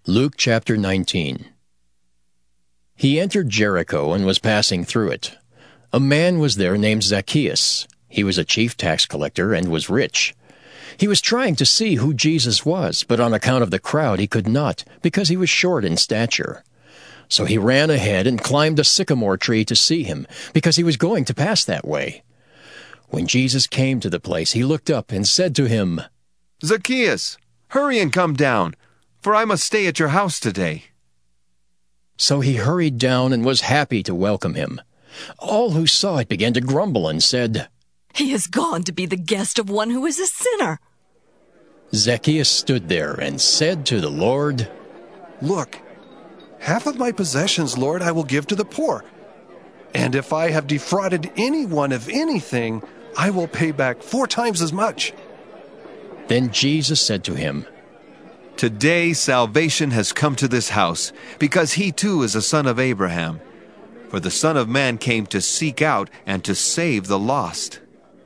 Luke chapter 19. He entered Jericho and was passing through it. A man was there named Zacchaeus. He was a chief tax collector and was rich. He was trying to see who Jesus was, but on account of the crowd he could not, because he was short in stature. So he ran ahead and climbed a sycamore tree to see him, because he was going to pass that way. When Jesus came to the place, he looked up and said to him, "Zacchaeus, hurry and come down, for I must stay at your house today." So he hurried down and was happy to welcome him. All who saw it began to grumble and said, "He has gone to be the guest of one who is a sinner." Zacchaeus stood there and said to the Lord, "Look, half of my possessions, Lord, I will give to the poor. And if I have defrauded anyone of anything, I will pay back 4 times as much." Then Jesus said to him, "Today salvation has come to this house, because he too is a son of Abraham. For the Son of Man came to seek out and to save the lost."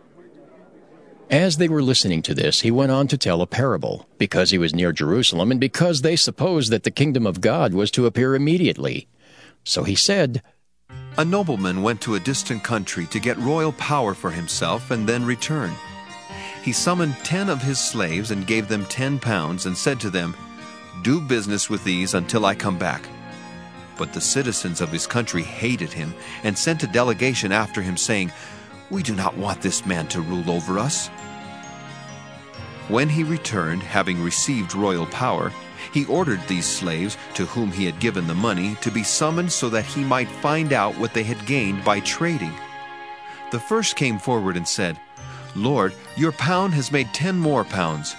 As they were listening to this, he went on to tell a parable, because he was near Jerusalem, and because they supposed that the kingdom of God was to appear immediately. So he said, A nobleman went to a distant country to get royal power for himself and then return. He summoned 10 of his slaves and gave them 10 pounds and said to them, "Do business with these until I come back." But the citizens of his country hated him and sent a delegation after him, saying, "We do not want this man to rule over us." When he returned, having received royal power, he ordered these slaves, to whom he had given the money, to be summoned so that he might find out what they had gained by trading. The first came forward and said, "Lord, your pound has made 10 more pounds."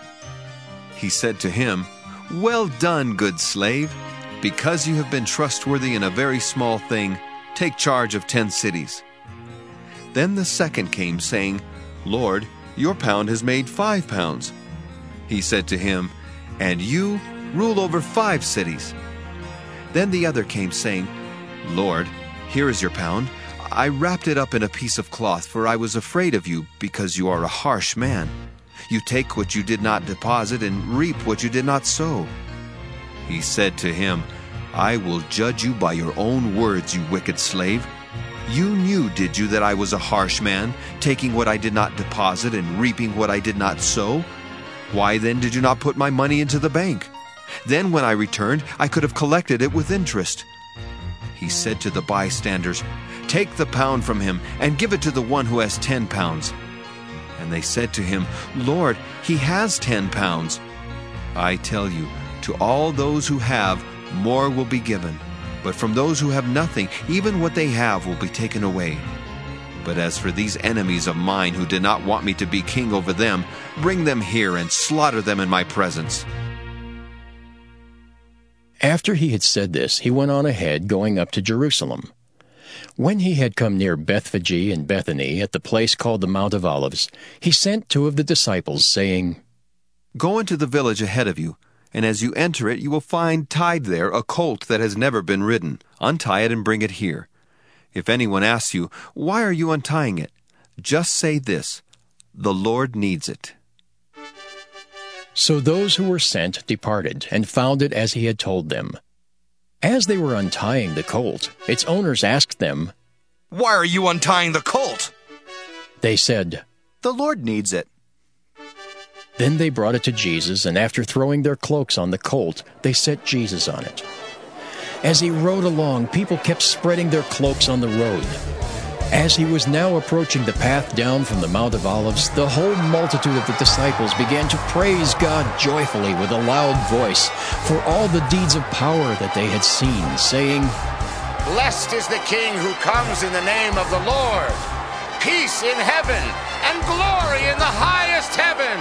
He said to him, "Well done, good slave. Because you have been trustworthy in a very small thing, take charge of 10 cities." Then the second came, saying, "Lord, your pound has made 5 pounds." He said to him, "And you rule over 5 cities." Then the other came, saying, "Lord, here is your pound. I wrapped it up in a piece of cloth, for I was afraid of you, because you are a harsh man. You take what you did not deposit and reap what you did not sow." He said to him, "I will judge you by your own words, you wicked slave. You knew, did you, that I was a harsh man, taking what I did not deposit and reaping what I did not sow? Why then did you not put my money into the bank? Then when I returned, I could have collected it with interest." He said to the bystanders, "Take the pound from him and give it to the one who has 10 pounds. And they said to him, "Lord, he has 10 pounds. I tell you, to all those who have, more will be given. But from those who have nothing, even what they have will be taken away. But as for these enemies of mine who did not want me to be king over them, bring them here and slaughter them in my presence." After he had said this, he went on ahead, going up to Jerusalem. When he had come near Bethphage and Bethany, at the place called the Mount of Olives, he sent 2 of the disciples, saying, "Go into the village ahead of you, and as you enter it, you will find tied there a colt that has never been ridden. Untie it and bring it here. If anyone asks you, 'Why are you untying it?' just say this, 'The Lord needs it.'" So those who were sent departed, and found it as he had told them. As they were untying the colt, its owners asked them, "Why are you untying the colt?" They said, "The Lord needs it." Then they brought it to Jesus, and after throwing their cloaks on the colt, they set Jesus on it. As he rode along, people kept spreading their cloaks on the road. As he was now approaching the path down from the Mount of Olives, the whole multitude of the disciples began to praise God joyfully with a loud voice for all the deeds of power that they had seen, saying, "Blessed is the King who comes in the name of the Lord. Peace in heaven and glory in the highest heaven."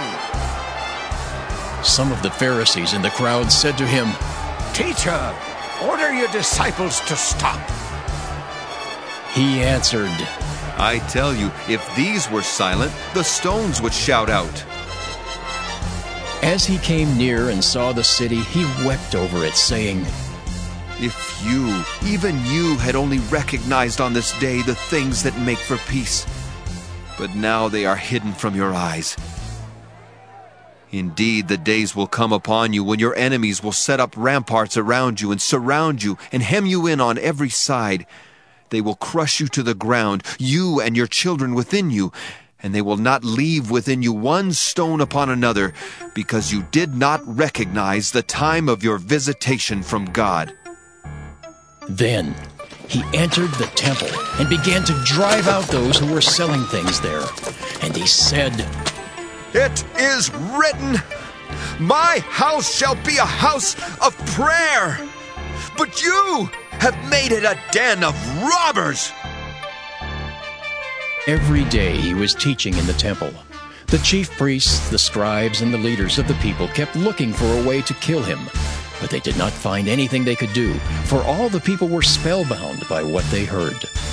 Some of the Pharisees in the crowd said to him, "Teacher, order your disciples to stop." He answered, "I tell you, if these were silent, the stones would shout out." As he came near and saw the city, he wept over it, saying, "If you, even you, had only recognized on this day the things that make for peace, but now they are hidden from your eyes." Indeed, the days will come upon you when your enemies will set up ramparts around you and surround you and hem you in on every side. They will crush you to the ground, you and your children within you, and they will not leave within you one stone upon another, because you did not recognize the time of your visitation from God." Then he entered the temple and began to drive out those who were selling things there. And he said, It is written, "My house shall be a house of prayer," but you have made it a den of robbers. Every day he was teaching in the temple. The chief priests, the scribes, and the leaders of the people kept looking for a way to kill him, but they did not find anything they could do, for all the people were spellbound by what they heard.